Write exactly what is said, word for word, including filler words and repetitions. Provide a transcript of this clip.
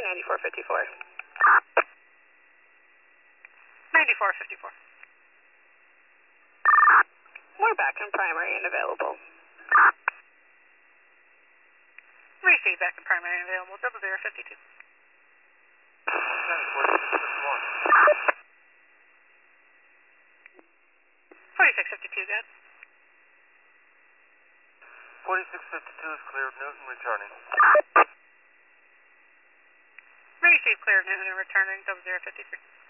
ninety-four fifty-four. ninety-four fifty-four. We're back in primary and available. Receive back in primary and available, double zero fifty-two. forty-six fifty-two, got it. forty-six fifty-two is clear of Newton, returning. Receive clear of Newton and returning, double zero fifty-three.